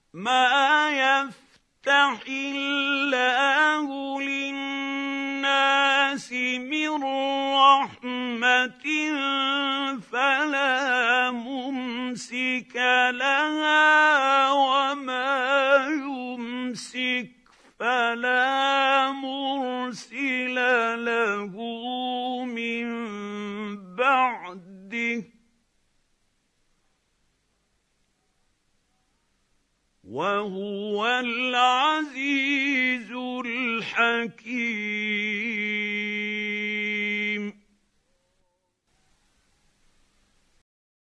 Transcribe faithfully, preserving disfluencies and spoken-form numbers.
مَا يَفْتَحِ اللَّهُ لِلنَّاسِ مِن رَّحْمَةٍ فَلَا مُمْسِكَ لَهَا وَمَا يُمْسِكْ فَلَا مُرْسِلَ لَهُ مِن بَعْدِهِ ۚ وَهُوَ الْعَزِيزُ الْحَكِيمُ.